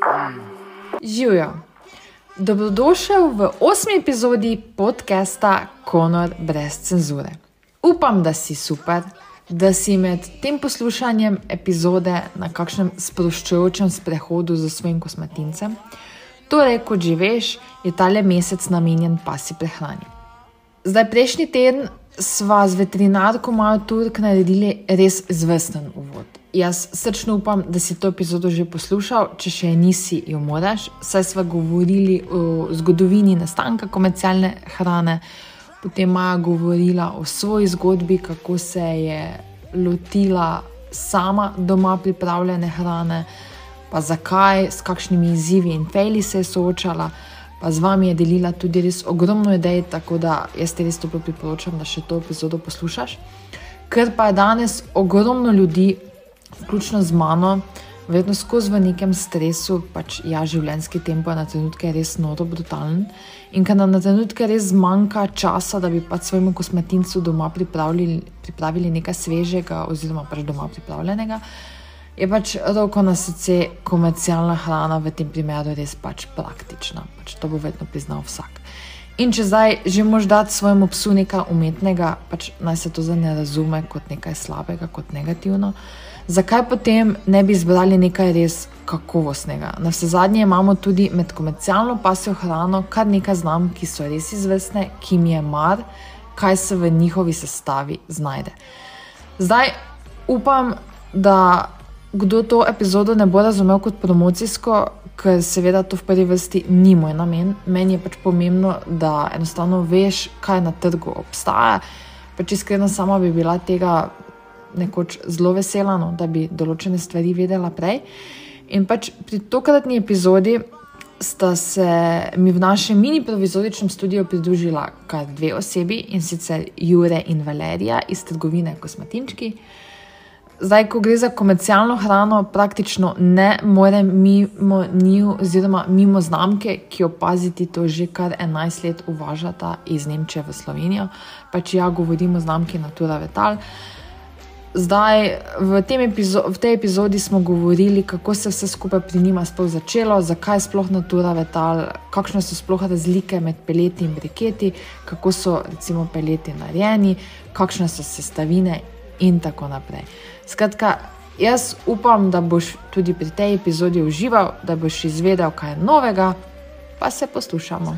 Živjo! Dobrodošel v 8. epizodi podcasta Konor brez cenzure. Upam, da si super, da si med tem poslušanjem epizode na kakšnem sproščujočem sprehodu z svojim kosmatincem. Torej, kot že veš, je tale mesec namenjen pasji prehrani. Zdaj, prejšnji teden sva z veterinarko Majo Turk naredili res izvrsten uvod. Jaz srčno upam, da si to epizodo že poslušal, če še nisi, jo moraš, saj sva govorili o zgodovini nastanka komercialne hrane, potem Maja govorila o svoji zgodbi, kako se je lotila sama doma pripravljene hrane, pa zakaj, s kakšnimi izzivi in fejli se je soočala, pa z vami je delila tudi res ogromno idej, tako da jaz ti res toplo priporočam, da še to epizodo poslušaš. Ker pa je danes ogromno ljudi, vključno z mano, verjetno skozi v nekem stresu, pač življenjski tempo je na trenutke res noro brutalen in ker nam na trenutke res zmanjka časa, da bi pač svojemu kosmatincu doma pripravili nekaj svežega oziroma pač doma pripravljenega, je pač roko na srce komercialna hrana v tem primeru res pač praktična. Pač to bo vedno priznal vsak. In če zdaj že moraš dati svojemu psu nekaj umetnega, pač naj se to zdaj ne razume kot nekaj slabega, kot negativno, zakaj potem ne bi izbrali nekaj res kakovostnega? Navsezadnje imamo tudi med komercialno pasjo hrano kar nekaj znamk, ki so res izvrstne, ki mi je mar, kaj se v njihovi sestavi znajde. Zdaj upam, da kdo to epizodo ne bo razumel kot promocijsko, ker seveda to v prvi vrsti ni moj namen. Meni je pač pomembno, da enostavno veš, kaj na trgu obstaja. Pač iskreno sama bi bila tega nekoč zelo vesela, da bi določene stvari vedela prej. In pač pri tokratni epizodi sta se mi v našem mini provizoričnem studiu pridružila kar dve osebi, in sicer Jure in Valerija iz trgovine Kosmatinčki. Zdaj, ko gre za komercialno hrano, praktično ne morem mimo njiju oziroma mimo znamke, ki opaziti to že kar 11 let uvažata iz Nemčije v Slovenijo. Pač govorimo o znamki Natura Vetal. Zdaj, v tej epizodi smo govorili, kako se vse skupaj pri njima sploh začelo, zakaj sploh Natura Vetal, kakšne so sploh razlike med peleti in briketi, kako so recimo peleti narejeni, kakšne so sestavine in tako naprej. Skratka, jaz upam, da boš tudi pri tej epizodi užival, da boš izvedel kaj novega, pa se poslušamo.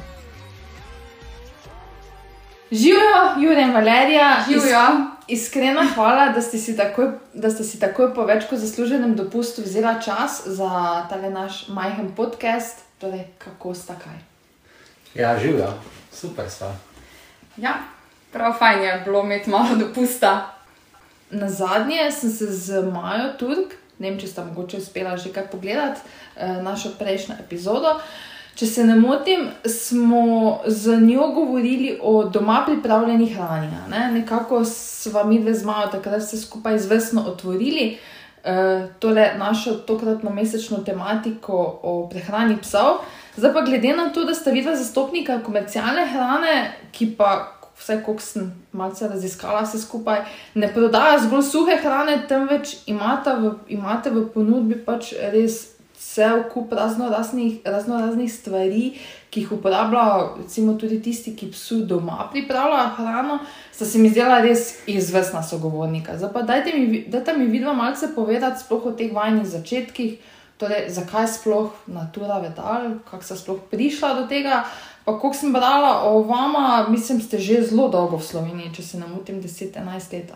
Živjo, Jure in Valerija. Živjo. Iskrena hvala, da ste si takoj po več kot zasluženem dopustu vzela čas za tale naš majhen podcast. Torej, kako sta kaj? Ja, živjo. Super sva. Ja, prav fajn je bilo imeti malo dopusta. Nazadnje sem se z Majo Turk, ne vem, če sta mogoče uspela že kaj pogledati, našo prejšnjo epizodo. Če se ne motim, smo z njo govorili o doma pripravljeni hrani. Nekako sva midve z Majo takrat vse skupaj izvrstno otvorili, torej našo tokratno mesečno tematiko o prehrani psov. Zdaj pa glede na to, da sta vidva zastopnika komercialne hrane, ki pa vsaj koliko sem malce raziskala vse skupaj, ne prodaja zgolj suhe hrane, temveč imate v ponudbi pač res cel kup raznoraznih stvari, ki jih uporabljajo recimo tudi tisti, ki psu doma pripravljajo hrano, sta se mi zdela res izvrstna sogovornika. Zdaj pa dajte mi vidva malce povedati sploh o teh vajnih začetkih, torej zakaj sploh Natura Vetal, kako sta sploh prišla do tega. Pa koliko sem brala o vama, mislim, ste že zelo dolgo v Sloveniji, če se ne motim 10-11 let.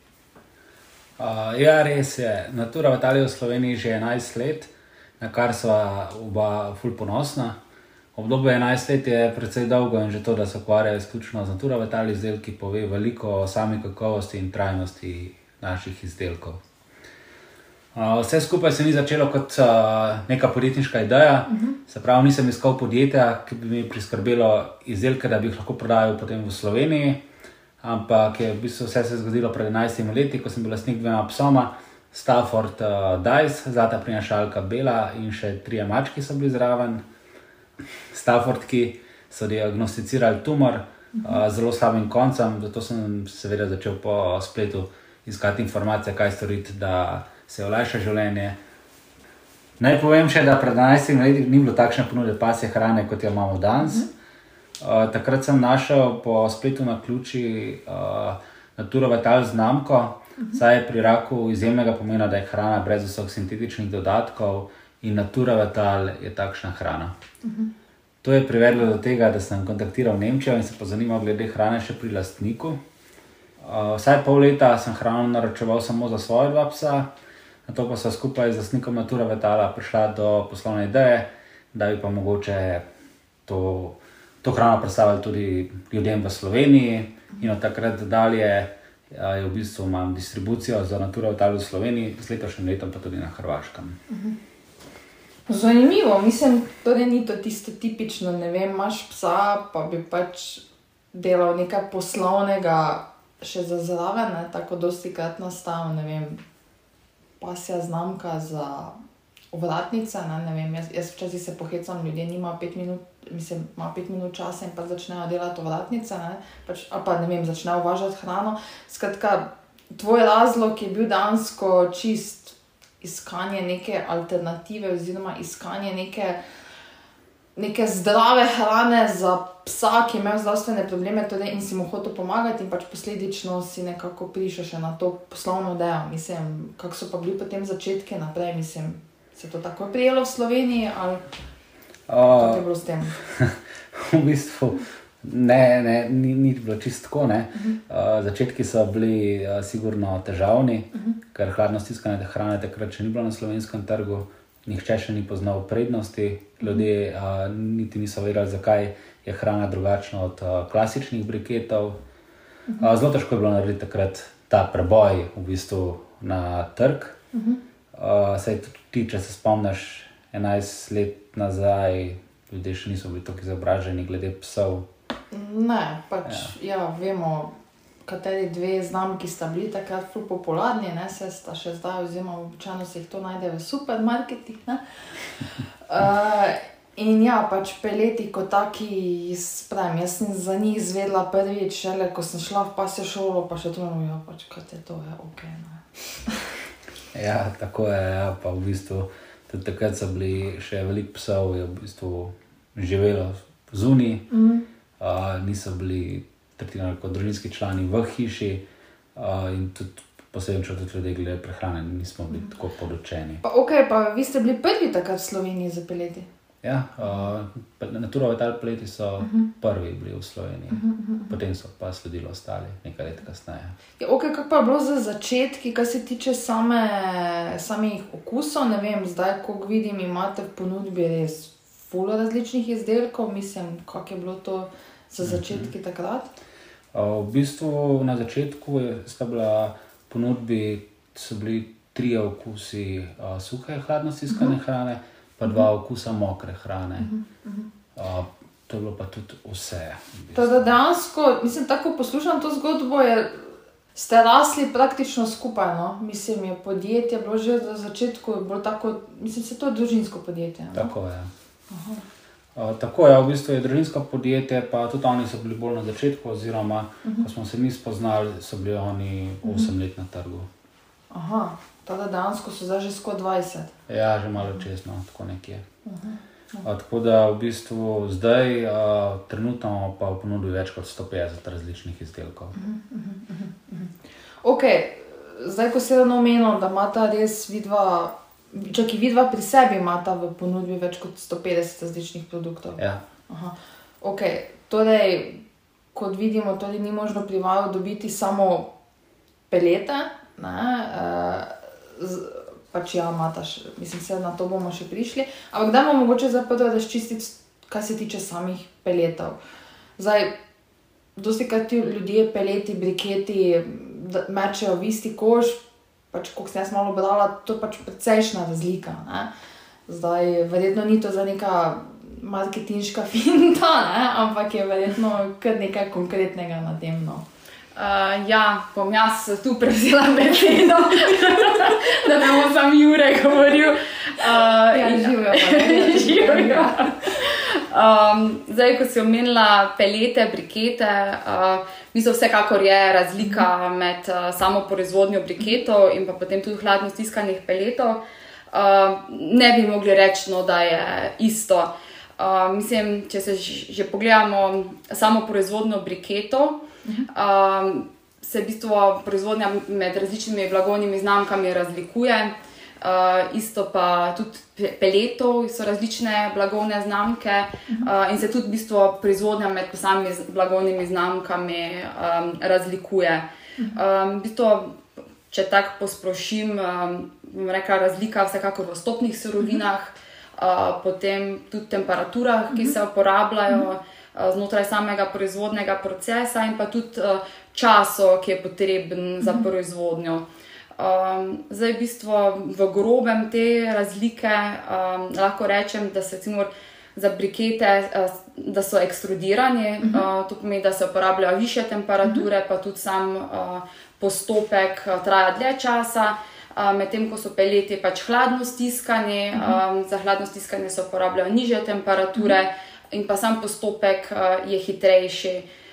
Ja, res je. Natura Vetal je v Sloveniji že 11 let, na kar sva oba ful ponosna. Obdobje 11 let je precej dolgo in že to, da se ukvarjajo izključno z Natura Vetal izdelki, pove veliko o sami kakovosti in trajnosti naših izdelkov. Vse skupaj se ni začelo kot neka podjetniška ideja, se pravi, nisem iskal podjetja, ki bi mi priskrbelo izdelke, da bi jih lahko prodajal potem v Sloveniji, ampak je v bistvu vse se zgodilo pred 11 leti, ko sem bil lastnik dvema psoma, Stafford Dice, zlata prinašalka Bela in še 3 mački so bili zraven. Staffordki so diagnosticirali tumor zelo slabim koncem, zato sem seveda začel po spletu iskati informacije, kaj storiti, da se olajša življenje Naj povem še, da pred 12 leti ni bilo takšne ponudbe pasje hrane, kot jo imamo danes. Takrat sem našel po spletu na ključi Natura Vital znamko, saj je pri raku izjemnega pomena, da je hrana brez vseh sintetičnih dodatkov in Natura Vital je takšna hrana. To je privedlo do tega, da sem kontaktiral Nemčijo in se pozanimal glede hrane še pri lastniku. Vsaj pol leta sem hrano naročeval samo za svoje 2 psa, nato pa so skupaj z lastnikom Natura Vitala prišla do poslovne ideje, da bi pa mogoče to hrano predstavili tudi ljudem v Sloveniji in od takrat dalje je v bistvu imam distribucijo za Natura Vital v Sloveniji, z letošnjim letom pa tudi na Hrvaškem. Zanimivo, mislim, torej ni to tisto tipično, ne vem, imaš psa, pa bi pač delal nekaj poslovnega še za zraven, ne, tako dostikrat nastav, ne vem, pasja znamka za ovratnice, ne vem, jaz včasih se pohecam, ljudje nima 5 minut, mislim, ima 5 minut časa in pa začnejo delati ovratnice, ne, pač, ali pa ne vem, začnejo uvažati hrano. Skratka, tvoj razlog je bil dejansko čist iskanje neke alternative oziroma iskanje neke zdrave hrane za psa, ki ima zdravstvene probleme, torej in si mu hotel pomagati in pač posledično si nekako prišel še na to poslovno idejo. Mislim, kako so pa bili potem začetki naprej, mislim, se to tako prijelo v Sloveniji ali kako je bilo s tem? V bistvu ni bilo čisto tako, ne. Začetki so bili sigurno težavni, ker hladno stiskane hrane takrat še ni bilo na slovenskem trgu. Nihče še ni poznal prednosti, ljudje niti niso vedeli, zakaj je hrana drugačna od klasičnih briketov. Zelo težko je bilo narediti takrat ta preboj v bistvu na trg. Saj ti, če se spomniš 11 let nazaj, ljudje še niso bili tako izobraženi glede psov. Ne, pač ja, vemo, kateri 2 znamki sta bili takrat ful popularni, ne, se sta še zdaj oziroma običajno se jih to najde v supermarketih, ne. In ja, pač peleti kot taki, spravim, jaz sem za njih izvedela prvič, šele ko sem šla v pasjo šolo, pa še to ja, pač kaj te to je, okej, ne. Ja, tako je, ja, pa v bistvu tudi takrat so bili še veliko psov, je v bistvu živelo zunaj, niso bili tretirani kot družinski člani v hiši in tudi posebno tudi ljudje glede prehrane nismo bili tako podučeni. Pa pa vi ste bili prvi takrat v Sloveniji za peleti? Ja, Natura Vital peleti so prvi bili v Sloveniji, potem so pa sledili ostali nekaj let kasneje. Ja, kako pa je bilo za začetki, kar se tiče samih okusov, ne vem, zdaj, ko vidim, imate v ponudbi res ful različnih izdelkov, mislim, kako je bilo to za začetki takrat? V bistvu na začetku sta bila ponudbi, so bili 3 okusi suhe hladno stiskane hrane, pa 2 okusa mokre hrane. To je bilo pa tudi vse. Teda dejansko, mislim, tako poslušam to zgodbo, ste rasli praktično skupaj, no? Mislim, je podjetje bilo že za začetku, bilo tako, mislim, se to je družinsko podjetje, no? Tako je. Tako je, v bistvu je družinsko podjetje, pa tudi oni so bili bolj na začetku, oziroma ko smo se mi spoznali, so bili oni 8 let na trgu. Teda dejansko so zdaj že skoraj 20. Ja, že malo čez, no, tako nekje. Tako da v bistvu zdaj trenutno pa v ponudbi več kot 150 različnih izdelkov. Zdaj, ko si omenil, da imata res vidva pri sebi imata v ponudbi več kot 150 različnih produktov. Ja. Torej, kot vidimo, torej ni možno pri vaju dobiti samo pelete, ne, pač ja, imata, mislim, se na to bomo še prišli, ampak dajmo mogoče zdaj prvo razčistiti, kaj se tiče samih peletov. Zdaj, dostikrat ti ljudje peleti, briketi mečejo v isti koš, pač, koliko sem jaz malo brala, to je pač precejšna razlika, ne. Zdaj, verjetno ni to za neka marketinška finta, ne, ampak je verjetno kar nekaj konkretnega na tem, no. Ja, bom jaz tu prevzela besedo, da ne bo sam Jure govoril. Živijo. Zdaj, ko si omenila pelete, brikete, vsekakor je razlika med samo proizvodnjo briketov in pa potem tudi hladno stiskanih peletov. ne bi mogli reči, no, da je isto. Mislim, če se že pogledamo samo proizvodnjo briketov, se v bistvu proizvodnja med različnimi blagovnimi znamkami razlikuje. Isto pa tudi peletov so različne blagovne znamke in se tudi v bistvu proizvodnja med posameznimi blagovnimi znamkami razlikuje. V bistvu, če tako posplošim, bom rekla, razlika vsekakor v vstopnih surovinah, potem tudi temperaturah, ki se uporabljajo znotraj samega proizvodnega procesa in pa tudi času, ki je potreben za proizvodnjo. Zdaj v bistvu v grobem te razlike lahko rečem, da se recimo za brikete, da so ekstrudirani, to pomeni, da se uporabljajo višje temperature, pa tudi sam postopek traja dlje časa, medtem ko so peleti pač hladno stiskani, za hladno stiskanje se uporabljajo nižje temperature in pa sam postopek je hitrejši.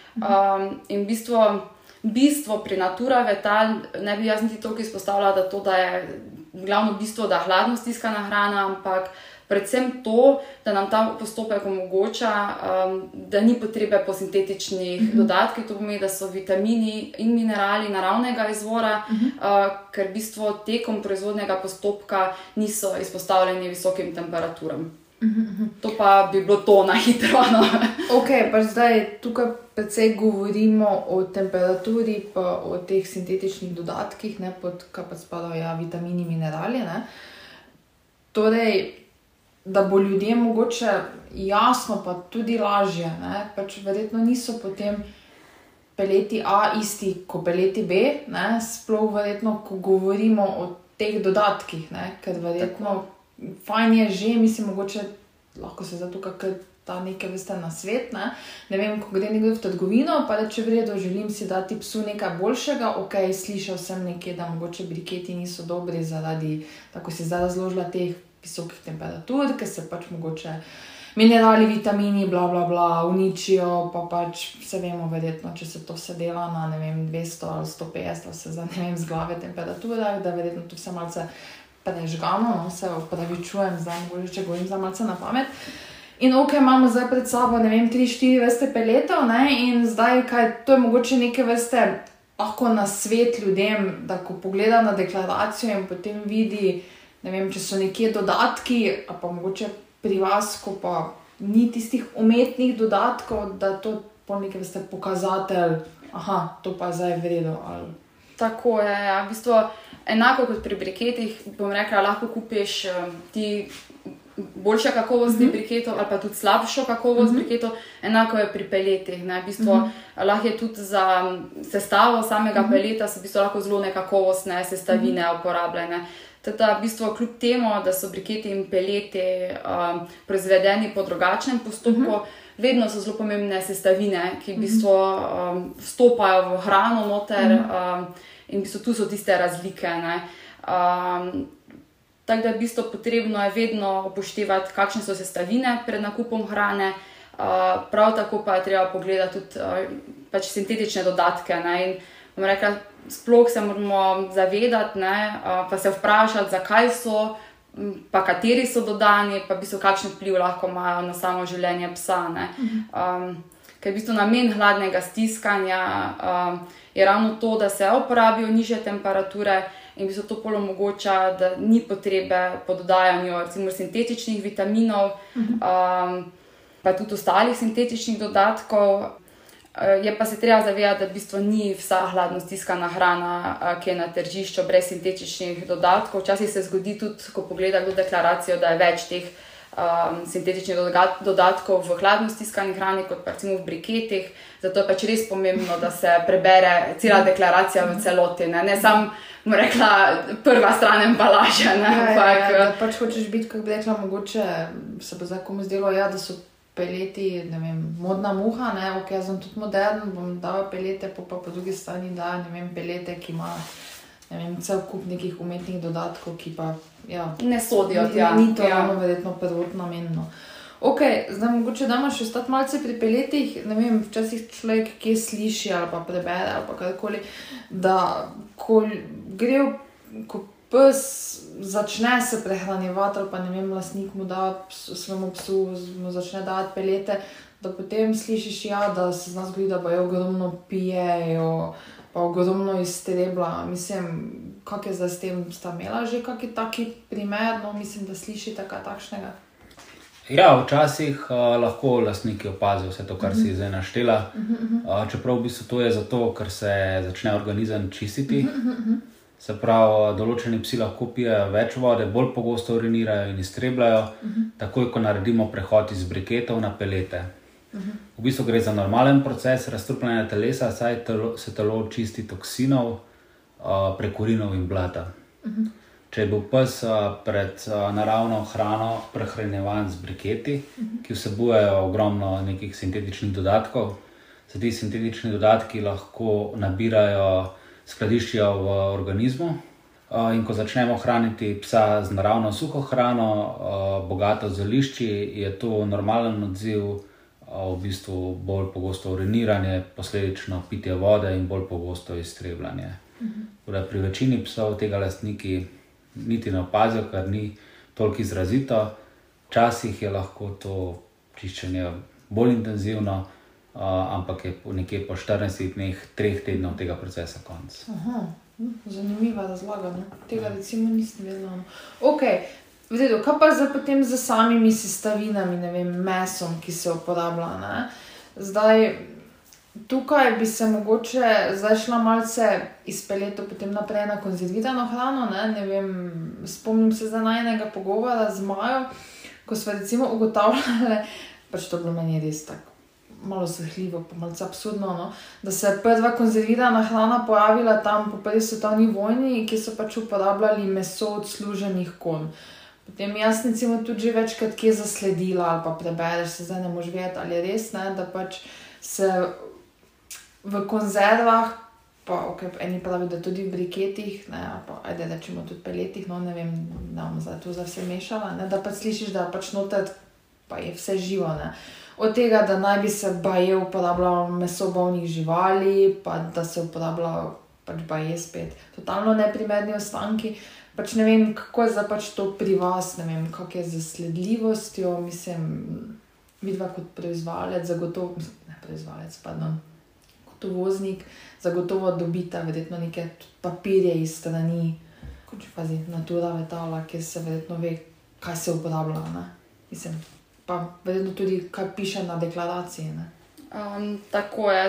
In bistvo pri Natura Vital, ne bi jaz niti toliko izpostavila, da je glavno bistvo, da hladno stiskana hrana, ampak predvsem to, da nam ta postopek omogoča, da ni potrebe po sintetičnih dodatkih, to pomeni, da so vitamini in minerali naravnega izvora, ker v bistvu tekom proizvodnega postopka niso izpostavljeni visokim temperaturam. To pa bi bilo to na hitro. No. Ok, pa zdaj tukaj precej govorimo o temperaturi pa o teh sintetičnih dodatkih, ne, pod kaj pa spadajo vitamini, minerali, ne. Torej, da bo ljudem mogoče jasno pa tudi lažje, ne, pač verjetno niso potem peleti A isti kot peleti B, ne, sploh verjetno, ko govorimo o teh dodatkih, ne, ker verjetno fajn je že, mislim, mogoče lahko se zato kakor ta nekaj veste na svet, ne vem, ko gre nekdo v trgovino, pa reče v redu, želim si dati psu nekaj boljšega, ok, slišal sem nekje, da mogoče briketi niso dobri zaradi, tako si zdaj razložila, teh visokih temperatur, ker se pač mogoče minerali, vitamini, bla, bla, bla, uničijo, pa pač se vemo verjetno, če se to vse dela na, ne vem, 200 ali 150, ali se za, ne vem, z glave temperaturah, da verjetno to vse malce prežgano, no, se opravičujem, zdaj mogoče, če govorim za malce na pamet. In ok, imamo zdaj pred sabo, ne vem, 3-4 vrste peletov, ne, in zdaj, kaj, to je mogoče neke vrste lahko na svet ljudem, da ko pogleda na deklaracijo in potem vidi, ne vem, če so nekje dodatki, a pa mogoče pri vas, ko pa ni tistih umetnih dodatkov, da to po neke vrste pokazatelj, aha, to pa je zdaj v redu, ali... Tako je, ja. V bistvu enako kot pri briketih, bom rekla, lahko kupiš ti boljše kakovosti briketov ali pa tudi slabšo kakovost briketov, enako je pri peletih, ne. V bistvu lahko je tudi za sestavo samega peleta so v bistvu lahko zelo nekakovostne sestavine uporabljene. Teda v bistvu kljub temu, da so briketi in peleti proizvedeni po drugačnem postopku, vedno so zelo pomembne sestavine, ki v bistvu vstopajo v hrano noter in v bistvu tu so tiste razlike, ne. Tako da v bistvu potrebno je vedno upoštevati, kakšne so sestavine pred nakupom hrane, prav tako pa je treba pogledati tudi pač sintetične dodatke, ne. In bom rekla, sploh se moramo zavedati, ne, pa se vprašati, zakaj so, pa kateri so dodani, pa v bistvu kakšen vpliv lahko imajo na samo življenje psa, ne. Ker v bistvu namen hladnega stiskanja je ravno to, da se uporabijo nižje temperature in v bistvu to pol omogoča, da ni potrebe po dodajanju recimo sintetičnih vitaminov, pa tudi ostalih sintetičnih dodatkov. Je pa se treba zavedati, da v bistvu ni vsa hladno stiskana hrana, ki je na tržišču brez sintetičnih dodatkov. Včasih se zgodi tudi, ko pogleda kdo deklaracijo, da je več teh sintetičnih dodatkov v hladno stiskani hrani, kot pa recimo v briketih. Zato je pač res pomembno, da se prebere cela deklaracija v celoti, ne samo, bom rekla, prva stran embalaže, ne. Da pač hočeš biti, kako bi rekla, mogoče se bo zdaj komu zdelo, ja, da so peleti, ne vem, modna muha, ne, ok, jaz sem tudi modern, bom dala pelete, pa po drugi strani da, ne vem, pelete, ki ima, ne vem, cel kup nekih umetnih dodatkov, ki pa, ja, ne sodijo tja. Ni to ravno verjetno prvotno namenno. Ok, zdaj mogoče damo še ostati malce pri peletih, ne vem, včasih človek kje sliši ali pa prebere ali pa karkoli, da ko gre, ko pes začne se prehranjevati ali pa ne vem, lastnik mu da svojemu psu, mu začne dati pelete, da potem slišiš, da se z nas zgodi, da pa je ogromno pijejo, pa ogromno iztrebla. Mislim, kak je zdaj s tem, sta imela že kaki taki primer, no, mislim, da slišite kaj takšnega? Ja, včasih lahko lastniki opazijo vse to, kar si zdaj naštela. Čeprav v bistvu to je zato, ker se začne organizem čistiti. Se pravi, določeni psi lahko pijejo več vode, bolj pogosto urinirajo in iztrebljajo, takoj ko naredimo prehod iz briketov na pelete. V bistvu gre za normalen proces razstrupljanja telesa, saj se telo čisti toksinov prek urinov in blata. Če je bil pes pred naravno hrano prehranjevan z briketi, ki vsebujejo ogromno nekih sintetičnih dodatkov, se ti sintetični dodatki lahko nabirajo, skladiščijo v organizmu in ko začnemo hraniti psa z naravno suho hrano, bogato z zelišči, je to normalen odziv, v bistvu bolj pogosto uriniranje, posledično pitje vode in bolj pogosto iztrebljanje. Pri večini psov tega lastniki niti ne opazijo, ker ni toliko izrazito. Včasih je lahko to čiščenje bolj intenzivno, ampak je nekje po 14 dneh, 3 tednov tega procesa konc. Aha, zanimiva razlaga, ne? Tega recimo nisem vedela. Ok, v redu, kaj pa zdaj potem z samimi sestavinami, ne vem, mesom, ki se uporablja, ne? Zdaj, tukaj bi se mogoče zdaj šla malce iz peletov potem naprej na konzervirano hrano, ne vem, spomnim se zdaj najnega pogovora z Majo, ko smo recimo ugotavljali, pač to bilo meni res tako malo zahlivo, pa malce absurdno, no? Da se je prva konzervirana hrana pojavila tam po prvi svetovni vojni, ki so pač uporabljali meso od služenih konj. Potem jaz recimo tudi že večkrat kje zasledila ali pa prebereš, se zdaj ne moš vedeti, ali je res, ne, da pač se v konzervah, pa ok, eni pravi, da tudi v briketih, ne, pa ajde rečemo tudi peletih, no ne vem, da bom zdaj to za vse mešala, ne, da pač slišiš, da pač noter pa je vse živo, ne. Od tega, da naj bi se baje uporabljalo meso bolnih živali, pa da se uporabljalo pač baje spet totalno neprimerni ostanki. Pač ne vem, kako je zdaj pač to pri vas, ne vem, kak je z sledljivostjo, mislim, vidva kot proizvajalec, zagotovo, ne proizvajalec, pardon, kot uvoznik, zagotovo dobita verjetno neke papirje iz strani, kot pazi, Natura Vetala, kjer se verjetno ve, kaj se uporablja, ne, mislim. Pa verjetno tudi, kaj piše na deklaraciji, ne? Tako je.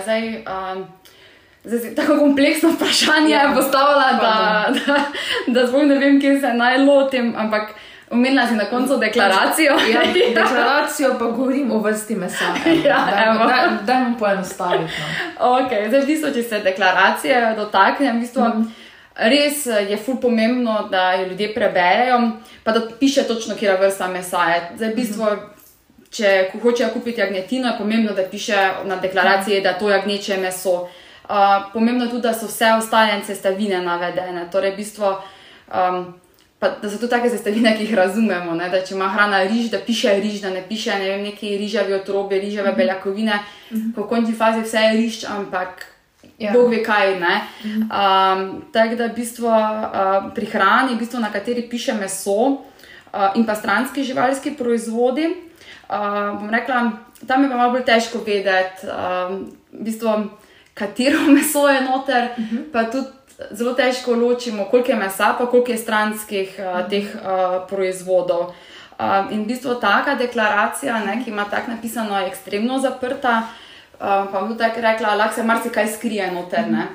Zdaj si tako kompleksno vprašanje postavila, da zvoj ne vem, kje se naj lotim, ampak omenila si na koncu deklaracijo. Ja, deklaracijo pa govorim o vrsti mesa. Dajmo poenostaviti. No. Ok, zdaj v bistvu, če se deklaracije dotaknem, v bistvu res je ful pomembno, da jo ljudje preberejo, pa da piše točno, kjera vrsta mesa je. Zdaj v bistvu, če hočejo kupiti jagnjetino, je pomembno, da piše na deklaraciji, da to jagnječje meso. Pomembno je tudi, da so vse ostale sestavine navedene. Torej, v bistvu, da so to take sestavine, ki jih razumemo, ne? Da če ima hrana riž, da piše riž, da ne piše ne vem, neki rižavi otrobi, rižave beljakovine. Po končni fazi vse je riž, ampak Bog ve kaj, ne. Tako da v bistvu pri hrani, v bistvu, na kateri piše meso in pa stranski živalski proizvodi, bom rekla, tam je pa malo bolj težko vedeti, v bistvu, katero meso je noter, pa tudi zelo težko ločimo, koliko je mesa, pa koliko je stranskih teh proizvodov. In v bistvu taka deklaracija, ne, ki ima tak napisano, je ekstremno zaprta, pa bom tudi tako rekla, lahko se marsikaj skrije noter, ne.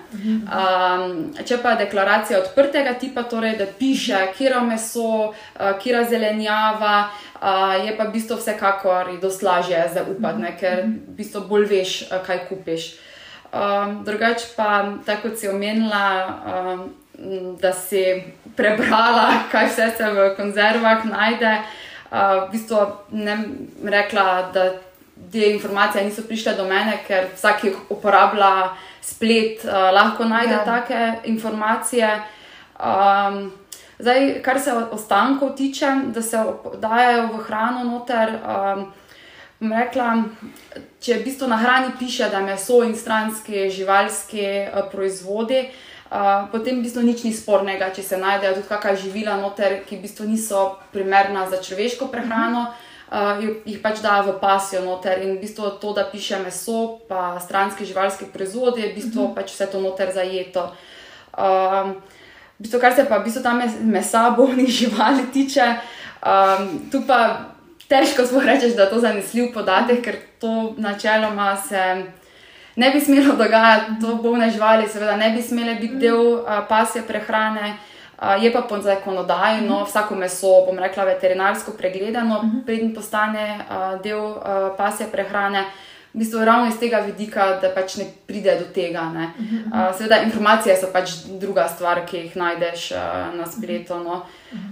Če pa je deklaracija odprtega tipa, torej, da piše, kjero meso, kjera zelenjava, je pa v bistvu vsekakor dosti lažje zaupati, ne, ker v bistvu bolj veš, kaj kupiš. Drugač pa, tako kot si omenila, da si prebrala, kaj vse se v konzervah najde, v bistvu ne rekla, da te informacije niso prišle do mene, ker vsak, ki uporablja splet, lahko najde take informacije. Zdaj, kar se ostankov tiče, da se dajajo v hrano noter, bom rekla, če v bistvu na hrani piše, da je meso in stranski živalski proizvodi, potem v bistvu nič ni spornega, če se najdejo tudi kakšna živila noter, ki v bistvu niso primerna za človeško prehrano, jih pač dajo v pasjo noter in v bistvu to, da piše meso pa stranski živalski proizvodi, je v bistvu pač vse to noter zajeto. V bistvu, kar se pa v bistvu tam mesa bolnih živali tiče, tu pa težko sploh rečeš, da je to zanesljiv podatek, ker to načeloma se ne bi smelo dogajati, to bolne živali seveda ne bi smele biti del pasje prehrane, je pa po zakonodaji, no, vsako meso, bom rekla, veterinarsko pregledano, preden postane del pasje prehrane, v bistvu ravno iz tega vidika, da pač ne pride do tega, ne. Seveda informacije so pač druga stvar, ki jih najdeš na spletu, no.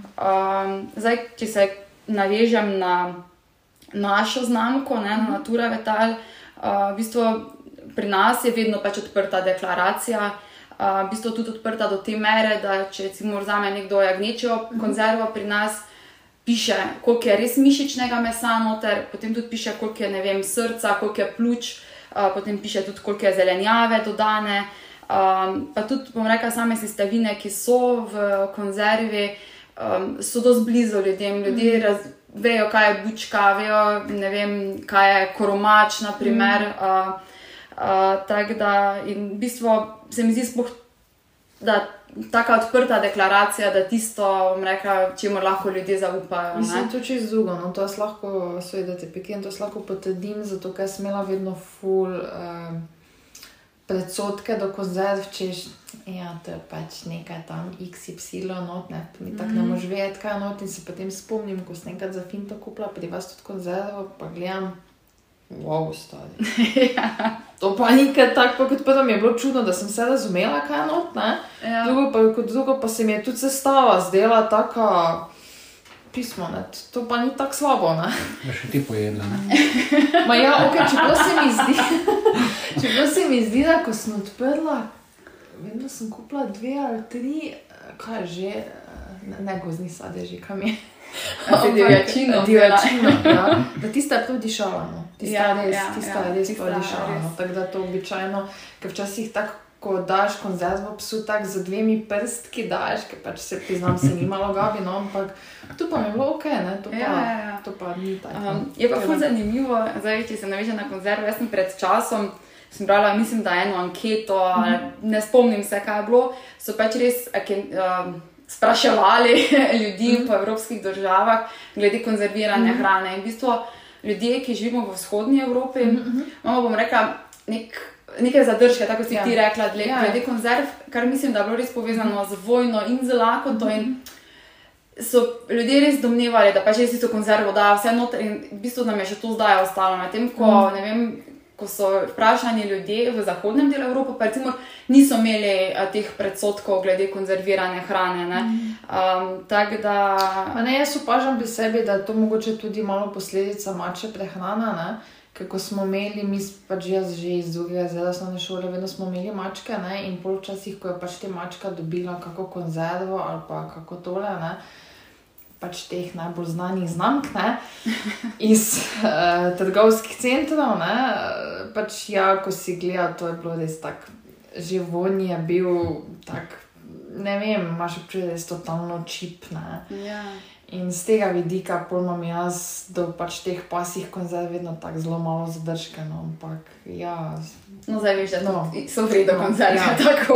Zdaj, če se navežem na našo znamko, ne, na Natura Vital, v bistvu pri nas je vedno pač odprta deklaracija, v bistvu tudi odprta do te mere, da če recimo vzame nekdo jagnječjo konzervo pri nas, piše, koliko je res mišičnega mesa noter, potem tudi piše, koliko je, ne vem, srca, koliko je pljuč, potem piše tudi, koliko je zelenjave dodane, pa tudi, bom rekla, same sestavine, ki so v konzervi, so dosti blizu ljudem. Ljudje vejo, kaj je bučka, vejo, ne vem, kaj je koromač, na primer. Tako da, in v bistvu se mi zdi sploh, da taka odprta deklaracija, da tisto, bom rekla, čemu lahko ljudje zaupajo. Mislim, to čisto drugo, no, to jaz lahko, seveda te pekem, to jaz lahko potrdim, zato ker sem imela vedno ful predsodke do konzerv, češ, ja, to je pač nekaj tam XY not, ne, mi tako ne moš vedeti, kaj je not, in se potem spomnim, ko sem enkrat za Finto kupila pri vas tudi konzervo, pa gledam, wow, stari. To pa nikaj tako, kot prvo mi je bilo čudno, da sem se razumela, kaj je not, ne, drugo pa se mi je tudi sestava zdela taka pismo, ne, to pa ni tako slabo, ne. Da še ti pojedla, ne. Ma ja, okej, čeprav se mi zdi, da ko sem odprla, vedno sem kupila 2 ali 3, kaj že, ne gozni sadeži, kam je. Divjačino, ja. Da tista je prav dišala, no. Tista je res prav dišala, no. Tako da to običajno, ker včasih tako, ko daš konzervo psu, tak z 2 prstki daš, ker pač se priznam, se ni malo gabi, no, ampak tu pa mi je bilo okej, ne, to pa ni tako. Je pa ful zanimivo, zdaj, če se naveže na konzervo, jaz sem pred časom, sem brala, mislim, da eno anketo, ne spomnim se, kaj je bilo, so pač res spraševali ljudi po evropskih državah glede konzervirane hrane. In v bistvu ljudje, ki živimo v vzhodni Evropi, imamo, bom rekla, nekaj zadržke, tako si ti rekla, glede konzerv, kar mislim, da je bilo res povezano z vojno in z lakoto in so ljudje res domnevali, da pač res so konzervo dajo vse noter in v bistvu nam je še to zdaj ostalo. Na tem, ko, ne vem, ko so vprašani ljudje v zahodnem delu Evrope, pa recimo niso imeli teh predsodkov glede konzervirane hrane, ne. Tako da... Pa ne, jaz opažam pri sebi, da je to mogoče tudi malo posledica mačje prehrana, ne. Kako smo imeli, mi pač jaz že iz drugega razreda osnovne šole, vedno smo imeli mačke, ne, in pol včasih, ko je pač te mačka dobila kako konzervo ali pa kako tole, ne, pač teh najbolj znanih znamk, ne, iz trgovskih centrov, ne, pač ja, ko si gledal, to je bilo res tak, že vonj je bil tak, ne vem, imaš občutek, da je totalno čip, ne. Ja. In z tega vidika pol imam jaz do pač teh pasjih konzerv vedno tako zelo malo zadržke, no, ampak ja... No, zdaj veš, da so vredo konzerve, tako.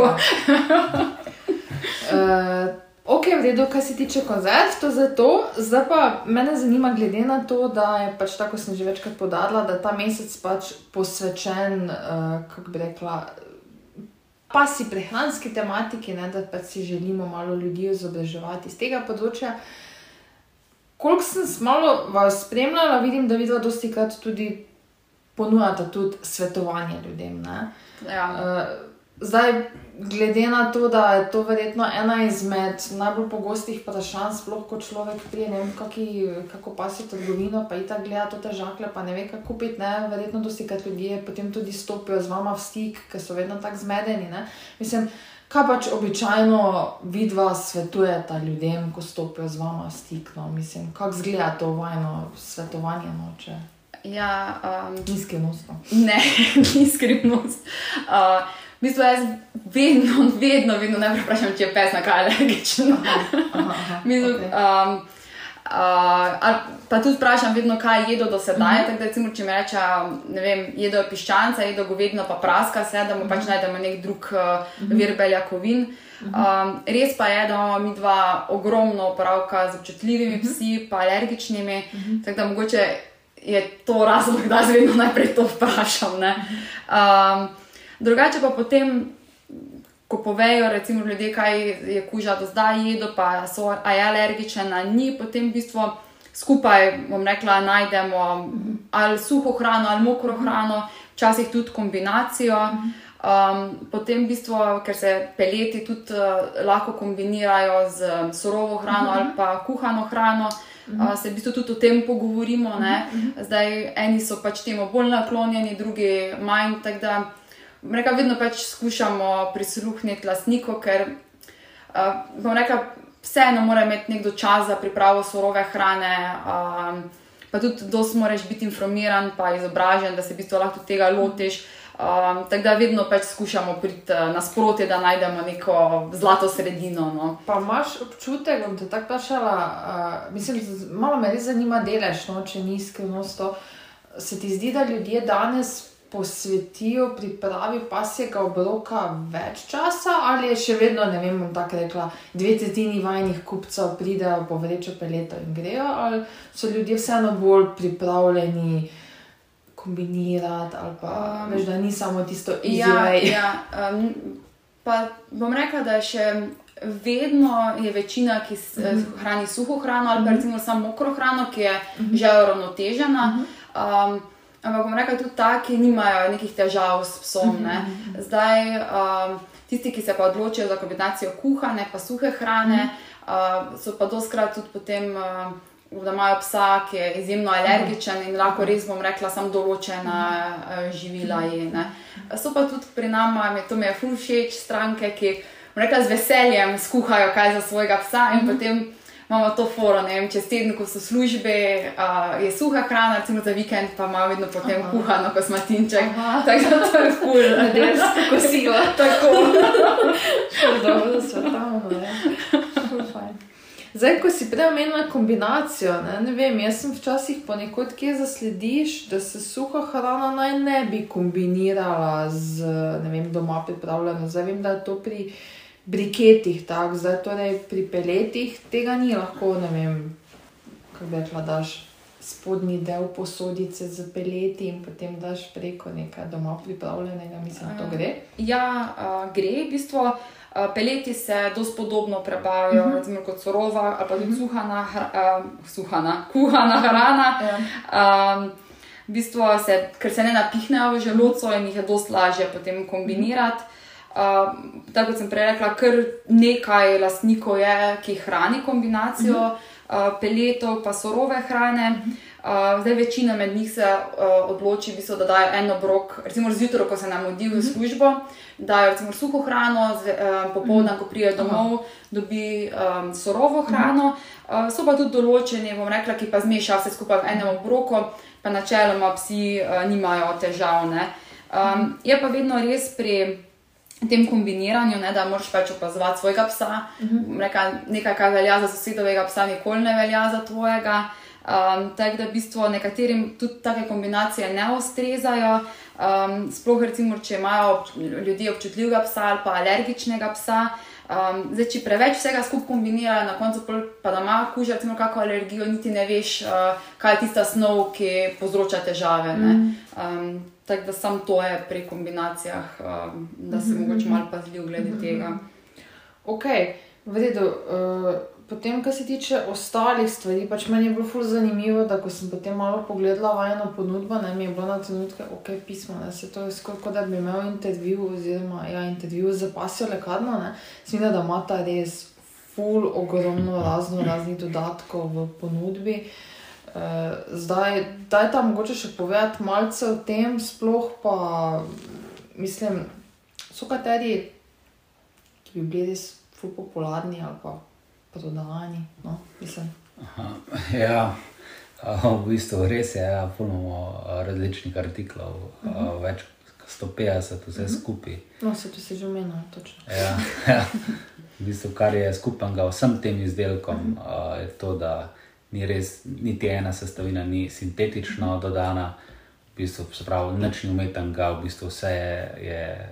Ok, v redu, kaj se tiče konzerv, to za to. Zdaj pa mene zanima glede na to, da je pač tako, sem že večkrat podarila, da ta mesec pač posvečen, kako bi rekla, pasji prehranski tematiki, ne, da pač si želimo malo ljudi izobraževati iz tega področja. Koliko sem malo vas spremljala, vidim, da vidva dostikrat tudi ponujata tudi svetovanje ljudem, ne. Ja. Zdaj, glede na to, da je to verjetno ena izmed najbolj pogostih vprašanj, sploh ko človek prije, ne vem, kako pasjo trgovino, pa itak gleda to težakle, pa ne ve, kako kupiti, ne, verjetno dostikrat ljudje potem tudi stopijo z vama v stik, ker so vedno tako zmedeni, ne. Mislim, kaj pač običajno vidva svetujeta ljudem, ko stopijo z vama v stik, no, mislim, kako izgleda to vajno svetovanje, no, če... Ja, Ni skrivnost, no. Ne, ni skrivnost. V bistvu jaz vedno najprej vprašam, če je pes na kaj alergičen. Pa tudi vprašam vedno, kaj jedo do sedaj. Tako da recimo, če mi reče, ne vem, jedo piščanca, jedo govedino pa praska se, da mu pač najdemo nek drug vir beljakovin. Res pa je, da imamo mi dva ogromno opravka z občutljivimi psi pa alergičnimi, tako da mogoče je to razlog, da vedno najprej to vprašam, ne. Drugače pa potem, ko povejo recimo ljudje, kaj je kuža do zdaj jedo, pa a je alergičen, a ni, potem v bistvu skupaj, bom rekla, najdemo ali suho hrano, ali mokro hrano, včasih tudi kombinacijo. Potem v bistvu, ker se peleti tudi lahko kombinirajo z surovo hrano ali pa kuhano hrano, se v bistvu tudi o tem pogovorimo, ne. Zdaj, eni so pač temu bolj naklonjeni, drugi manj, tako da rekla, vedno pač skušamo prisluhniti lastniku, ker bom rekla, vseeno mora imeti nekdo čas za pripravo surove hrane, pa tudi dosti moraš biti informiran pa izobražen, da se v bistvu lahko tega lotiš. Tako da vedno pač skušamo priti nasproti, da najdemo neko zlato sredino. No. Pa imaš občutek, bom te tako vprašala, mislim, malo me res zanima delež, no, če ni skrivnost to. Se ti zdi, da ljudje danes posvetijo pripravi pasjega obroka več časa ali je še vedno, ne vem, bom tako rekla, 2/3 vajnih kupcev pridejo po vrečo peletov in grejo, ali so ljudje vseeno bolj pripravljeni kombinirati ali pa, veš, da ni samo tisto easy way. Pa bom rekla, da še vedno je večina, ki hrani suho hrano ali pa recimo samo mokro hrano, ki je že uravnotežena. Ampak bom rekla tudi taki, nimajo nekih težav s psom, ne. Zdaj, tisti, ki se pa odločijo za kombinacijo kuhane pa suhe hrane, so pa dostikrat tudi potem, da imajo psa, ki je izjemno alergičen in lahko res, bom rekla, samo določena živila je, ne. So pa tudi pri nama, to mi je ful všeč, stranke, ki, bom rekla, z veseljem skuhajo kaj za svojega psa in potem imamo to foro, ne vem, čez teden, ko so službe, je suha hrana, recimo za vikend pa ima vedno potem kuhano kosmatinček. Tako da to je ful. Nedeljsko kosilo. Tako. Ful dobro svetamo, ne. Ful fajn. Zdaj, ko si prej omenila kombinacijo, ne vem, jaz sem včasih ponekod kje zaslediš, da se suha hrana naj ne bi kombinirala z, ne vem, doma pripravljeno. Zdaj vem, da je to pri briketih, tako, zdaj torej pri peletih tega ni lahko, ne vem, kako bi rekla, daš spodnji del posodice z peleti in potem daš preko nekaj doma pripravljenega, mislim, to gre? Ja, gre, v bistvu peleti se dosti podobno prebavijo, recimo kot surova ali pa tudi kuhana hrana. V bistvu ker se ne napihnejo v želodcu in jih je dosti lažje potem kombinirati. Tako kot sem prej rekla, kar nekaj lastnikov je, ki hrani kombinacijo peletov pa surove hrane. Zdaj večina med njih se odloči, v bistvu, da dajo en obrok, recimo zjutraj, ko se nam mudi v službo, dajo recimo suho hrano, popoldan, ko pride domov, dobi surovo hrano. So pa tudi določeni, bom rekla, ki pa zmeša vse skupaj v enem obroku, pa načeloma psi nimajo težav, ne. Je pa vedno res pri tem kombiniranju, ne, da moraš pač opazovati svojega psa. Nekaj, kar velja za sosedovega psa, nikoli ne velja za tvojega. Tako da v bistvu nekaterim tudi take kombinacije ne ustrezajo. Sploh recimo, če imajo ljudje občutljivega psa ali pa alergičnega psa. Zdaj, če preveč vsega skupaj kombinirajo, na koncu pa da ima kuža recimo kako alergijo, niti ne veš, kaj je tista snov, ki povzroča težave, ne. Tako da samo to je pri kombinacijah, da si mogoče malo pazljiv glede tega. Ok, v redu. Potem, kar se tiče ostalih stvari, pač meni je bilo ful zanimivo, da ko sem potem malo pogledala vajino ponudbo, ne, mi je bilo na trenutke ok pismo, ne, se to je skoraj, da bi imel intervju oziroma intervju z pasjo lekarno, ne, sem videla, da imata res ful ogromno raznih dodatkov v ponudbi. Zdaj, daj tam mogoče še povedati malce o tem, sploh pa, mislim, so kateri, ki bi bili res ful popularni ali pa prodani, no, mislim. Ja, v bistvu res je, imamo različnih artiklov, več 150 vse skupaj. No, se to si že omenil, točno. Ja. V bistvu, kar je skupnega vsem tem izdelkom, je to, da ni res, niti ena sestavina ni sintetično dodana, v bistvu, se pravi, nič ni umetnega, v bistvu vse je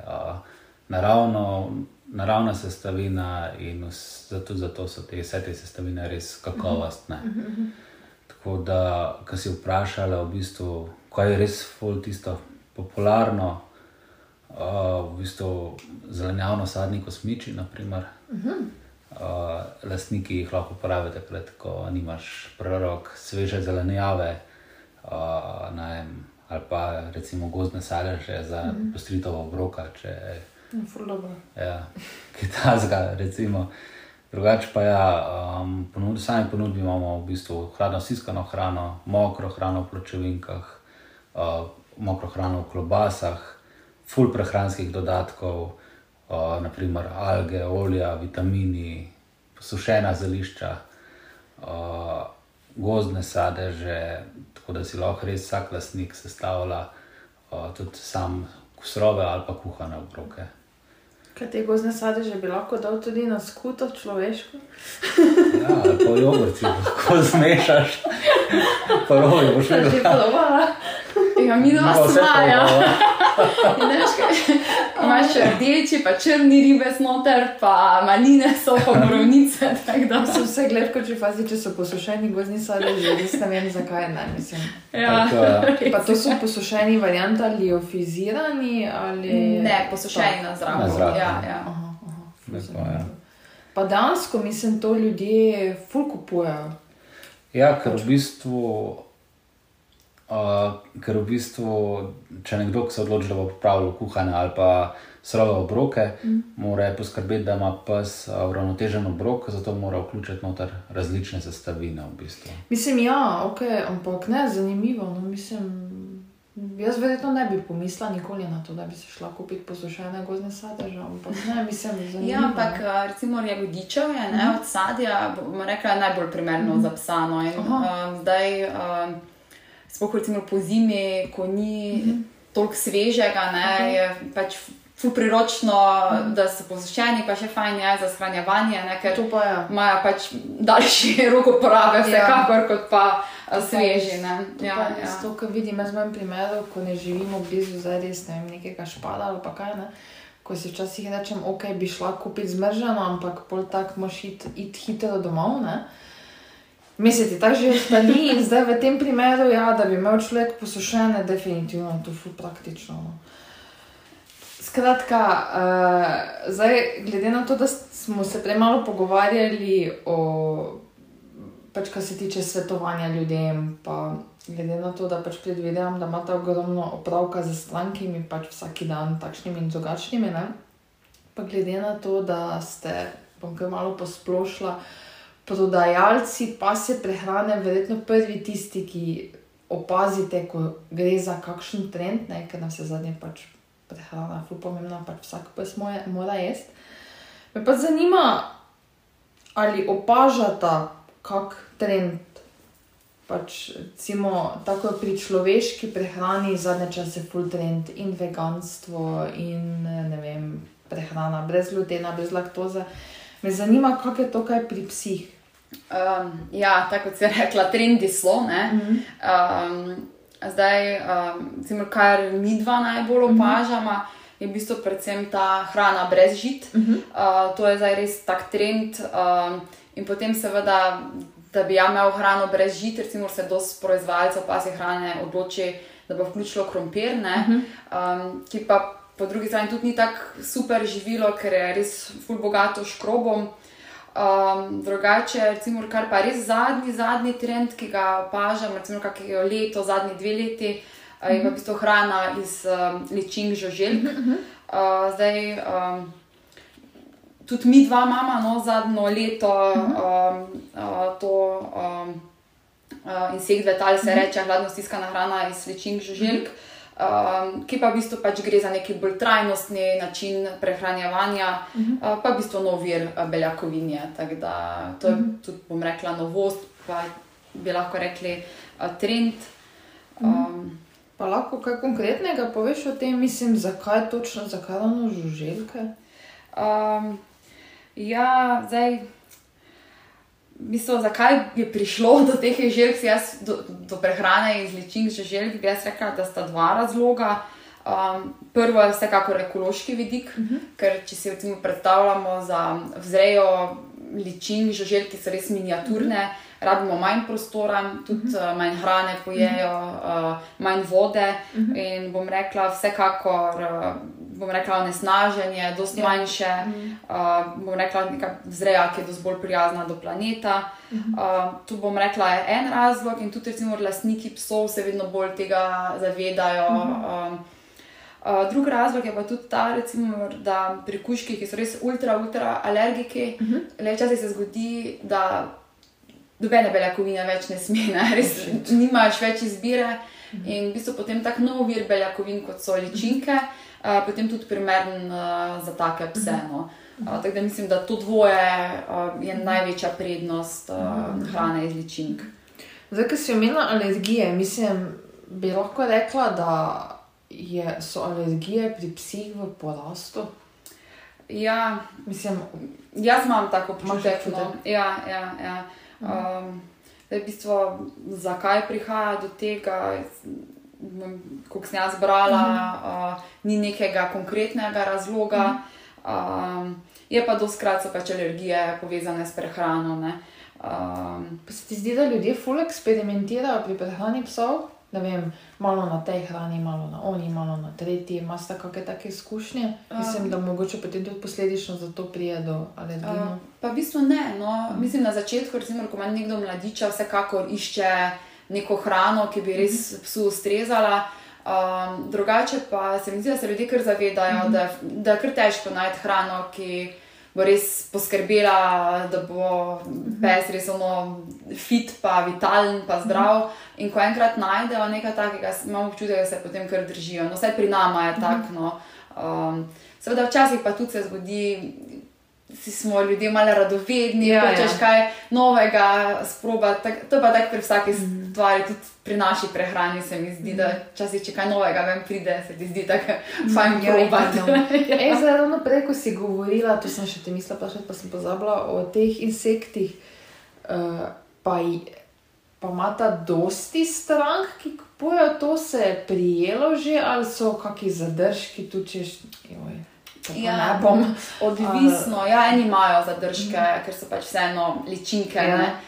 naravna sestavina in zato so vse te sestavine res kakovostne. Tako da, ko si vprašala, v bistvu, kaj je res ful tisto popularno, v bistvu zelenjavno sadni kosmiči, naprimer. Lastniki jih lahko uporabijo takrat, ko nimaš prerok sveže zelenjave, ali pa recimo gozdne sadeže za postritev obroka, če Ful dobro. ja, kaj tazga, recimo. Drugače pa ja, sami ponudbi imamo v bistvu hladno stiskano hrano, mokro hrano v pločevinkah, mokro hrano v klobasah, ful prehranskih dodatkov, naprimer alge, olja, vitamini, sušena zelišča, gozdne sadeže, tako da si lahko res vsak lastnik sestavlja tudi sam surove ali pa kuhane obroke. Kaj te gozdne sadeže bi lahko dal tudi na skuto človeško? Ja, ali pa v jogurci lahko zmešaš. Prvo je boš vedela. Že podobala? Ja, mi dva smaja. Imaš rdeči, pa črni ribes noter, pa maline so, pa borovnice, tako da. So vse gled, kot če fazi, če so posušeni gozdni sadeži, res ne vem zakaj, ne, mislim. Ja. Pa to so posušeni varianti ali liofizirani ali... Ne, posušeni na zraku. Na zraku. Ja. Lepo, ja. Pa dansko, mislim, to ljudje ful kupujejo. Ja, ker v bistvu, če nekdo, ki se odloči, da bo popravil kuhane ali pa surove obroke, mora poskrbeti, da ima pes uravnotežen obrok, zato mora vključiti noter različne sestavine v bistvu. Mislim, ja, okej, ampak ne, zanimivo, no, mislim, jaz verjetno ne bi pomislila nikoli na to, da bi se šla kupiti posušene gozdne sadeže, ampak ne, mislim, zanimivo. Ja, ampak recimo jagodičevje, ne, od sadja, bom rekla, najbolj primerno za psa, no, in zdaj... Sploh recimo po zimi, ko ni toliko svežega, ne, je pač ful priročno, da so posušeni, pa še fajn je za shranjevanje, ne, ker imajo pač daljši rok uporabe vsekakor kot pa sveži, ne. Ja. To, kar vidim, jaz imam primeru, ko ne živimo blizu zdaj res, ne vem, nekega špada ali pa kaj, ne, ko si včasih rečem, okej, bi šla kupiti zmrženo, ampak pol tak moš iti hitro domov, ne. Misliti, tako že stali in zdaj v tem primeru, ja, da bi imel človek posušene, definitivno je to ful praktično. No. Skratka, zdaj, glede na to, da smo se prej malo pogovarjali o, pač, kar se tiče svetovanja ljudem, pa glede na to, da pač predvidevam, da imate ogromno opravka z strankami, pač vsaki dan takšnimi in drugačnimi, ne? Pa glede na to, da ste, bom kar malo posplošila, prodajalci pasje prehrane, verjetno prvi tisti, ki opazite, ko gre za kakšen trend, ne, ker na vse zadnje pač prehrana je ful pomembna, pač vsak pes mora jesti. Me pa zanima, ali opažata kak trend, pač recimo tako pri človeški prehrani zadnje čase ful trend in veganstvo in ne vem, prehrana brez glutena, brez laktoze. Me zanima, kako je to kaj pri psih. Ja, tako kot si rekla, trendi so, ne. Zdaj, recimo, kar mi dva najbolj opažamo, je v bistvu predvsem ta hrana brez žit. To je zdaj res tak trend. In potem seveda, da bi ja imel hrano brez žit, recimo se dosti proizvajalcev pasje hrane odloči, da bo vključilo krompir, ne. Ki pa po drugi strani tudi ni tako super živilo, ker je res ful bogato škrobom. Drugače, recimo, kar pa res zadnji trend, ki ga opažam, recimo kakšno leto, zadnji 2 leti, je pa v bistvu hrana iz ličink žuželk. Zdaj, tudi mi dva imamo, no, zadnjo leto to insekt vetal se reče, hladno stiskana hrana iz ličink žuželk. Ki pa v bistvu pač gre za neki bolj trajnostni način prehranjevanja, pa v bistvu nov vir beljakovinje, tako da to je tudi, bom rekla, novost, pa bi lahko rekli trend. Pa lahko kaj konkretnega poveš o tem, mislim, zakaj ravno žuželke? Ja, zdaj, zakaj je prišlo do teh žuželk, do prehrane iz ličink žuželk, bi jaz rekla, da sta dva razloga. Prvo je vsekakor ekološki vidik, ker če si recimo predstavljamo za vzrejo ličink žuželk, ki so res miniaturne, rabimo manj prostora, tudi manj hrane pojejo, manj vode in bom rekla vsekakor, onesnaženje, dosti manjše, bom rekla neka vzreja, ki je dosti bolj prijazna do planeta. Tu bom rekla je en razlog in tudi recimo lastniki psov se vedno bolj tega zavedajo. Drug razlog je pa tudi ta, recimo, da pri kužkih, ki so res ultra alergiki, včasih se zgodi, da nobene beljakovine več ne sme, res nimaš več izbire in v bistvu potem tak nov vir beljakovin, kot so ličinke, potem tudi primeren za take pse. Tako da mislim, da to dvoje je največja prednost hrane iz ličink. Zdaj, ko si omenila alergije, mislim, bi lahko rekla, da so alergije pri psih v porastu? Ja, mislim, jaz imam tako občutek. Ja. V bistvu, zakaj prihaja do tega, koliko sem jaz brala, ni nekega konkretnega razloga. Je pa doskrat so pač alergije povezane s prehrano. Pa se ti zdi, da ljudje ful eksperimentirajo pri prehrani psov? Ne vem, malo na tej hrani, malo na oni, malo na tretji, imaš kakšne take izkušnje? Mislim, da mogoče potem tudi posledično zato prije do alergij. Pa v bistvu ne, mislim na začetku, recimo, ko ima nekdo mladiča, vsekakor išče neko hrano, ki bi res psu ustrezala. Drugače pa se mi zdi, da se ljudje kar zavedajo, da je kar težko najti hrano, ki bo res poskrbela, da bo pes res fit, pa vitalen, pa zdrav. In ko enkrat najdejo nekaj takega, imamo občutek, da se potem kar držijo. Vsaj pri nama je tako. Seveda včasih pa tudi se zgodi, smo ljudje malo radovedni, hočeš kaj novega sprobati. To pa tako pri vsaki stvari, tudi pri naši prehrani se mi zdi, da včasih, če kaj novega ven pride, se ti zdi tako fajn probati. Zdaj ravno prej, ko si govorila, to sem še te mislila, pa sem pozabila o teh insektih, pa imata dosti strank, ki kupujejo, to se je prijelo že, ali so kakšni zadržki tu, češ, ja, odvisno, eni imajo zadržke, ker so pač vseeno ličinke,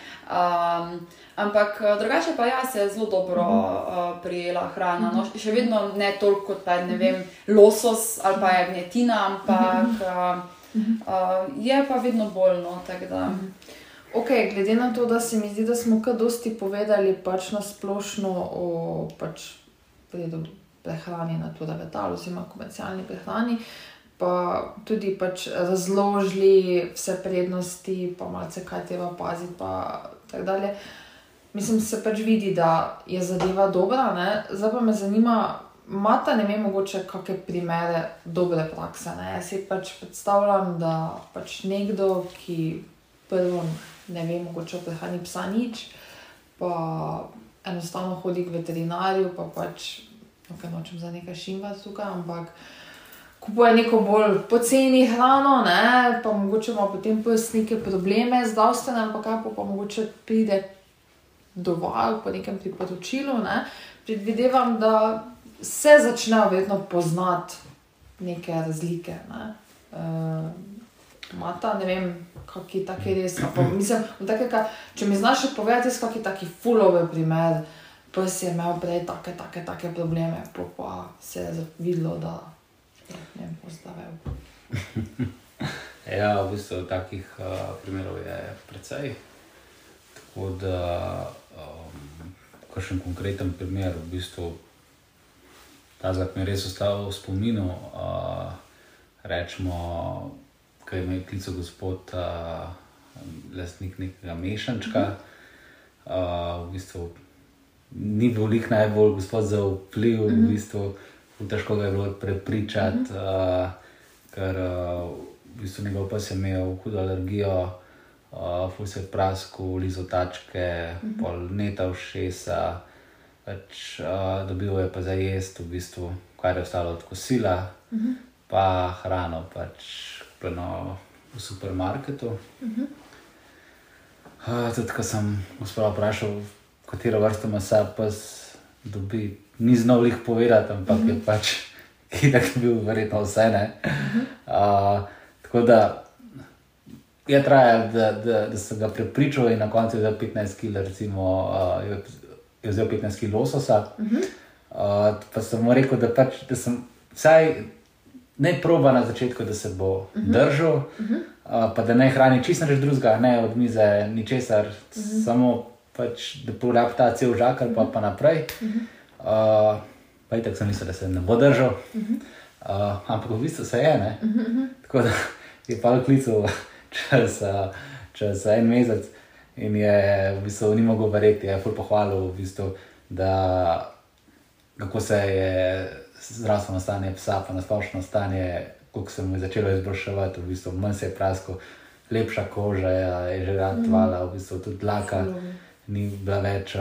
ampak drugače pa se je zelo dobro prijela hrana, še vedno ne toliko kot pa, ne vem, losos ali pa jagnjetina, ampak je pa vedno bolj, tako da. Ok, glede na to, da se mi zdi, da smo kar dosti povedali pač na splošno o pač prehrani Natura Vital oziroma komercialni prehrani, pa tudi pač razložili vse prednosti, pa malce kaj treba paziti, pa tako dalje. Mislim, se pač vidi, da je zadeva dobra, ne? Zdaj pa me zanima, imata, ne vem, mogoče kakšne primere dobre prakse, ne? Jaz si pač predstavljam, da pač nekdo, ki prvo, ne vem, mogoče o prehrani psa nič, pa enostavno hodi k veterinarju, pa pač, nočem za nekaj šimvati tukaj, ampak kupuje neko bolj poceni hrano, ne, pa mogoče ima potem neke probleme zdravstvene, ampak kaj pa mogoče pride dovolj po nekem priporočilu, ne. Predvidevam, da se začnejo verjetno poznati neke razlike, ne. Imata, ne vem, kakšni taki res, pa mislim, če mi znaš še povedati, kakšni taki fulovi primer, pes je imel prej take probleme, pa se je videlo, da ne vem, pozdravel. Ja, v bistvu takih primerov je precej. Tako da, kakšen konkreten primer, v bistvu, tazak mi je res ostal v spominu, rečemo, ko je me klical gospod lastnik nekega mešančka, v bistvu ni bil lih najbolj gospod za vpliv, v bistvu težko ga je bilo prepričati, ker v bistvu njegov pes je imel hudo alergijo, ful se je praskal, lizal tačke, pol neta ušesa, pač dobil je pa za jesti v bistvu, kar je ostalo od kosila, pa hrano pač kupljeno v supermarketu. Tudi, ko sem gospoda vprašal, katero vrsto mesa pes dobi, ni znal lih povedati, ampak je pač itak bil verjetno vse, ne. Tako da je trajalo, da sem ga prepričal in na koncu je vzel 15 kg, recimo, je vzel 15 kg lososa. Pa sem mu rekel, da pač, da sem vsaj ne proba na začetku, da se bo držal, pa da ne hrani čisto nič drugega, ne od mize, ničesar, samo pač, da pogleda ta cel žakar, pa naprej. Pa itak sem mislil, da se ne bo držal, ampak v bistvu se je, ne. Tako da je pa klical čez en mesec in je v bistvu ni mogel verjeti, je ful pohvalil v bistvu, da kako se je zdravstveno stanje psa, pa nasplošno stanje, koliko se mu je začelo izboljševati, v bistvu manj se je praskal, lepša koža je že rad tvala, v bistvu tudi dlaka ni bila več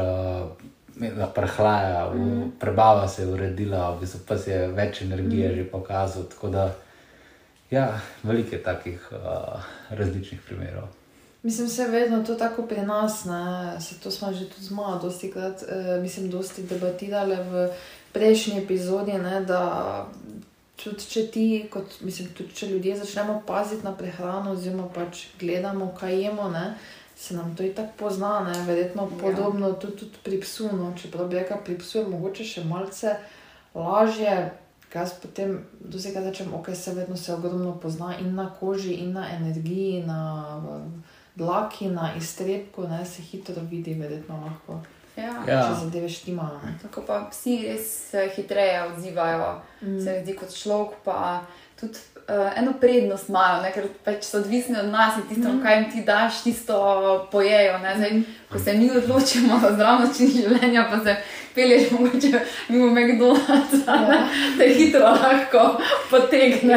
prhlaja, prebava se je uredila, v bistvu pes je več energije že pokazal, tako da ja, veliko je takih različnih primerov. Mislim, se vedno to tako pri nas, ne, se to smo že tudi z mojo dostikrat, dosti debatirale v prejšnji epizodi, ne, da tudi če ti, tudi če ljudje začnemo paziti na prehrano oziroma pač gledamo, kaj jemo, ne, se nam to itak pozna, ne, verjetno podobno tudi pri psu, no, čeprav bi rekla, pri psu je mogoče še malce lažje, jaz potem dosti krat rečem, se vedno se ogromno pozna in na koži, in na energiji, na dlaki, na iztrebku, ne, se hitro vidi, verjetno lahko, če zadeve štimajo. Tako pa psi res hitreje odzivajo, se mi zdi kot človek, pa tudi eno prednost imajo, ne, ker pač so odvisni od nas in tisto, kaj jim ti daš, tisto pojejo, ne. Zdaj, ko se mi odločimo za zdrav način življenja, pa se pelješ mogoče mimo McDonald'sa, te hitro lahko potegne.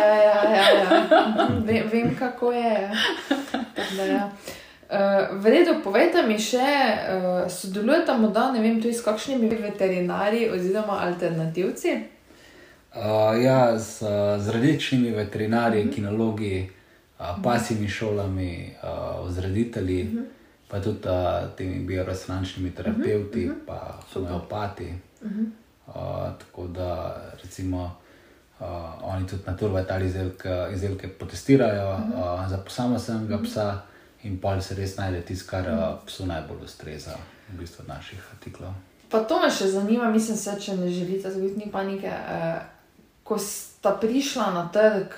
Vem, kako je. V redu, povejte mi še, sodelujete morda, ne vem, tudi s kakšnimi veterinarji oziroma alternativci? Z različnimi veterinarji, kinologi, pasjimi šolami, vzreditelji, pa tudi temi bioresonančnimi terapevti, pa homeopati. Tako da recimo oni tudi Naturvital izdelke potestirajo za posameznega psa in pol se res najde tisto, kar psu najbolj ustreza v bistvu od naših artiklov. Pa to me še zanima, mislim se, če ne želite zgoditi ni panike, ko sta prišla na trg,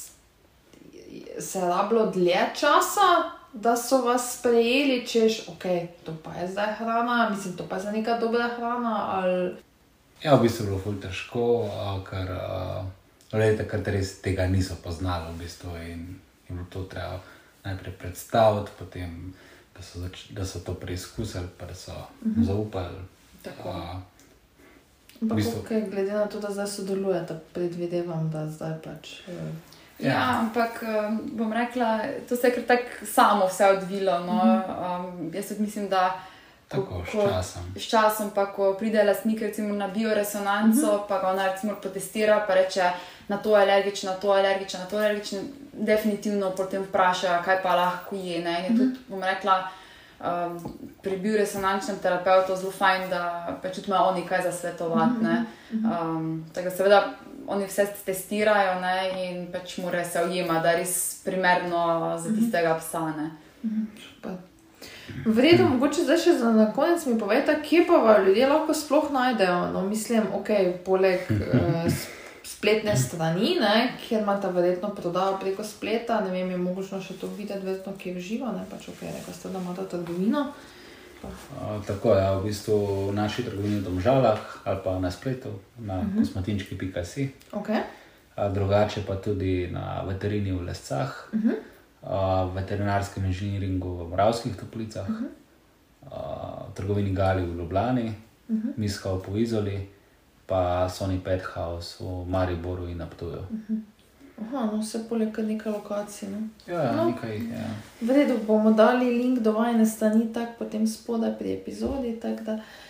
se je rabilo dlje časa, da so vas sprejeli, češ, to pa je zdaj hrana, to pa je zdaj neka dobra hrana, ali... Ja, v bistvu je bilo ful težko, ker takrat res tega niso poznali v bistvu in je bilo to treba najprej predstaviti, potem, da so to preizkusili, pa da so zaupali. Tako. Ampak glede na to, da zdaj sodelujete, predvidevam, da zdaj pač... ampak bom rekla, to se je kar tako samo vse odvilo, no. Jaz tudi mislim, da s časom, pa ko pride lastnik recimo na bioresonanco, pa ga ona recimo potestira, pa reče na to alergična, definitivno potem vpraša, kaj pa lahko je, ne. In je tudi, bom rekla, pri bioresonančnem terapeutu zelo fajn, da pač tudi imajo oni kaj za svetovati, ne. Tako seveda oni vse testirajo, ne, in pač morajo se ujemati, da je res primerno za tistega psa, ne. Super. V redu, mogoče zdaj še na konec mi povejte, kje pa ljudje lahko sploh najdejo, no mislim, poleg spletne strani, ne, kjer imate verjetno prodajo preko spleta, ne vem, je možno še to videti verjetno, kje v živo, ne, pač rekla ste, da imate trgovino. Tako je, v bistvu v naši trgovini v Domžalah ali pa na spletu, na kosmatinčki.si. Drugače pa tudi na veterini v Lescah, veterinarskem inženiringu v Moravskih Toplicah, v trgovini Gali v Ljubljani, Miska v Izoli, pa Sony Pet House v Mariboru in na Ptuju. No vse poleg nekaj lokacij, ne? Nekaj jih, V redu, bomo dali link do vajne strani tak potem spodaj pri epizodi, tak da...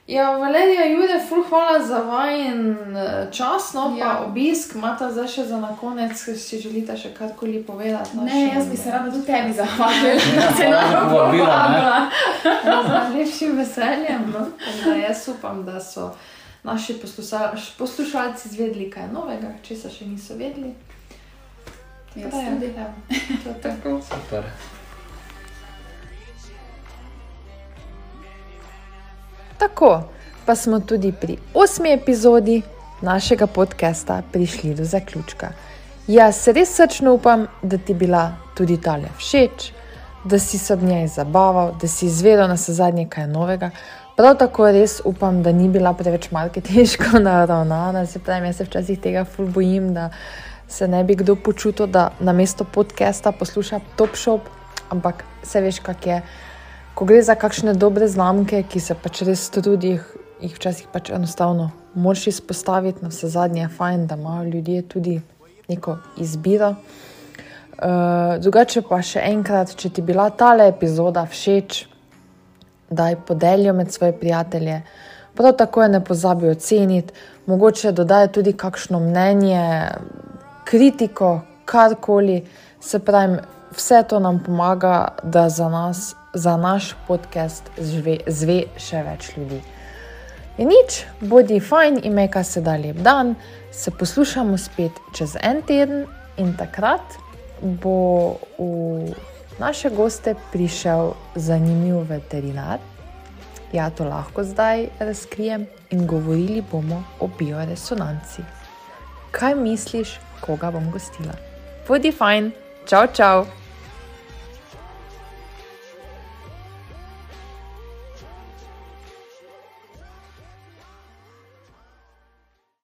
Ja, Valerija, Jure, ful hvala za vajen čas, no, pa obisk. Imata zdaj še za na konec, si želite še karkoli povedati? Ne, jaz bi se rada tudi tebi zahvalila, da se nam povabila. Z najlepšim veseljem, no. Da jaz upam, da so naši poslušalci izvedli kaj novega, česa še niso vedeli. Jaz tudi. To je tako. Super. Tako, pa smo tudi pri 8. epizodi našega podcasta prišli do zaključka. Jaz res srčno upam, da ti bila tudi tale všeč, da si se ob njej zabaval, da si izvedel na zadnje kaj novega. Prav tako res upam, da ni bila preveč marketinško naravnana. Se pravi, jaz se včasih tega ful bojim, da se ne bi kdo počutil, da namesto podcasta posluša Top Shop, ampak se veš, kak je. Ko gre za kakšne dobre znamke, ki se pač res trudi, jih včasih pač enostavno moraš izpostaviti, na vse zadnje je fajn, da imajo ljudje tudi neko izbiro. Drugače pa še enkrat, če ti bila tale epizoda všeč, daj podeljo med svoje prijatelje. Prav tako je ne pozabi oceniti, mogoče dodaj tudi kakšno mnenje, kritiko, karkoli. Se pravi, vse to nam pomaga, da za naš podcast zve še več ljudi. In nič, bodi fajn, imej kar se da lep dan, se poslušamo spet čez en teden in takrat bo v naše goste prišel zanimiv veterinar. Ja, to lahko zdaj razkrijem in govorili bomo o bioresonanci. Kaj misliš, koga bom gostila? Bodi fajn, čau, čau!